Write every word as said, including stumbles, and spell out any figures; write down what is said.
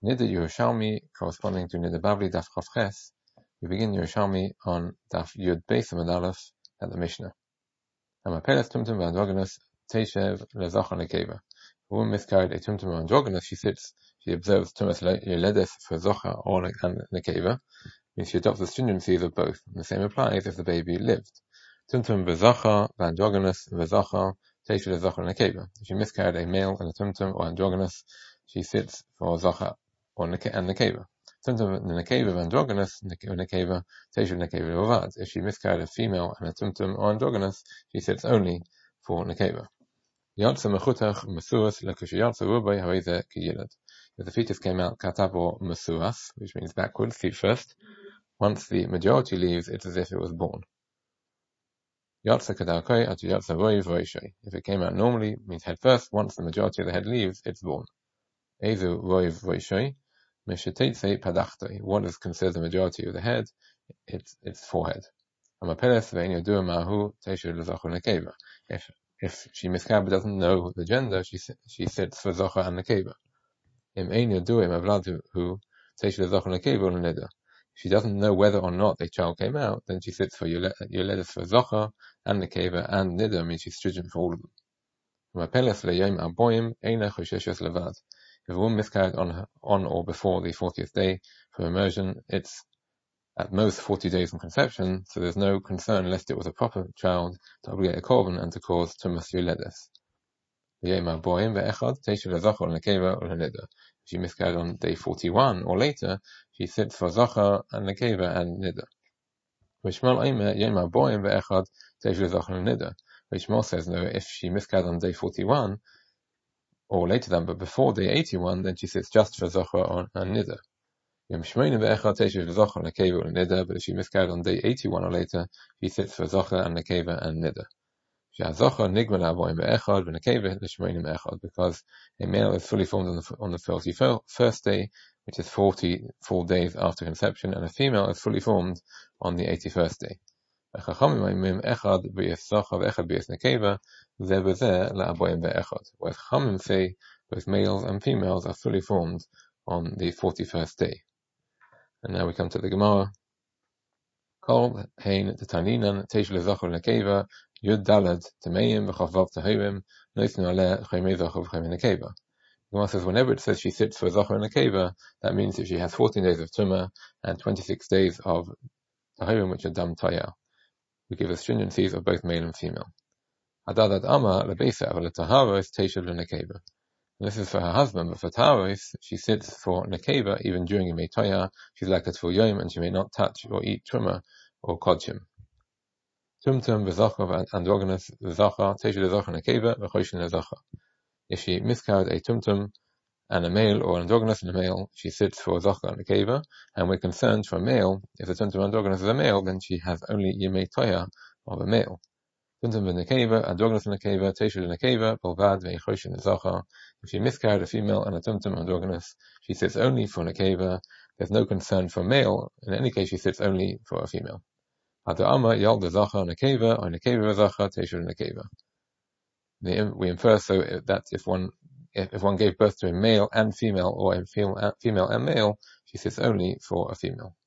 Nida Yerushalmi, corresponding to Nida Bavli Daf Chav Ches. We begin Yerushalmi on Daf Yud Beis Amud Aleph at the Mishnah. Hamapeles tumtum v'androgynous teishev lezachar nekeva. A woman miscarried a tumtum androgynous. She sits, she observes tumas yoledes for zocha or nekeva. Means she adopts the stringencies of both. And the same applies if the baby lived. Tumtum v'zocha v'androgynous v'zocha teishev lezachar nekeva. If she miscarried a male and a tumtum or androgynous, she sits for zocha or and nekeva. Tumtum nekeva androgynous nekeva teishev nekeva levad. If she miscarried a female and a tumtum or androgynous, she sits only for nekeva. Yatsa mechutach mesuas lekashiyatsa rubai hareize kiyilad. If the fetus came out katabo mesuas, which means backwards, feet first, once the majority leaves, it's as if it was born. Yatsa kadarkoi atu yatsa roi v'roishoi. If it came out normally, means head first. Once the majority of the head leaves, it's born. Ezu roi v'roishoi. Mesheteitse padachtoi. What is considered the majority of the head? It's its forehead. Amapeles ve'en yodua mahu teishu lezocher nekeva. If if she miscarried but doesn't know the gender, she she sits for zocher and nekeva. Im ein yodua im avlad hu teishu lezocher nekeva u'leneda. If she doesn't know whether or not a child came out, then she sits for yoledes for zocher and nekeva, and nida means she's stringent for all of them. Amapeles le'yom arboim eina chosheshes levad. If a woman miscarried on her, on or before the fortieth day for immersion, it's at most forty days from conception, so there's no concern lest it was a proper child to obligate a korban and to cause tumas yoledes. If she miscarried on day forty-one or later, she sits for zocher and nekeva and nida. Rishmal says no, if she miscarried on day forty-one or later than, but before day eighty-one, then she sits just for zocher and nida. But if she miscarried on day eighty-one or later, she sits for zocher and nekeva and nida. Because a male is fully formed on the, on the forty-first day, which is forty full days after conception, and a female is fully formed on the eighty-first day. Where Chachamim say both males and females are fully formed on the forty-first day. And now we come to the Gemara. Kol hein tetaninan teish lezocher nekeva yud dalad temeim v'chavav tehirim noisnu aleh chaymei zocher v'chaymei nekeva. The Gemara says whenever it says she sits for zocher and nekeva, that means that she has fourteen days of tumah and twenty-six days of tehirim, which are dam tayah. We give the stringencies of both male and female. Adadat ama lebeisa aval taharos teisha lenekeva. This is for her husband, but for taharos, she sits for nekeva even during a meitaya. She's like a tful yom, and she may not touch or eat truma or kodshim. Tumtum v'zocher androgynous v'zocher teisha lezocher nekeva v'choshin lezocher. If she miscarried a tumtum and a male, or androgynous and a male, she sits for zocher and nekeva. And we're concerned for a male, if the tumtum androgynous is a male, then she has only yemei toya of a male. Tumtum v'nekeva, androgynous nekeva, teisha nekeva, bolvad ve'choshin lezocher. If she miscarried a female and a tumtum androgynous, she sits only for nekeva. There's no concern for a male. In any case, she sits only for a female. Hada'ama yal dezocher nekeva, or nekeva v'zocher teisha nekeva. We infer so that if one if, if one gave birth to a male and female, or a female, female and male, she sits only for a female.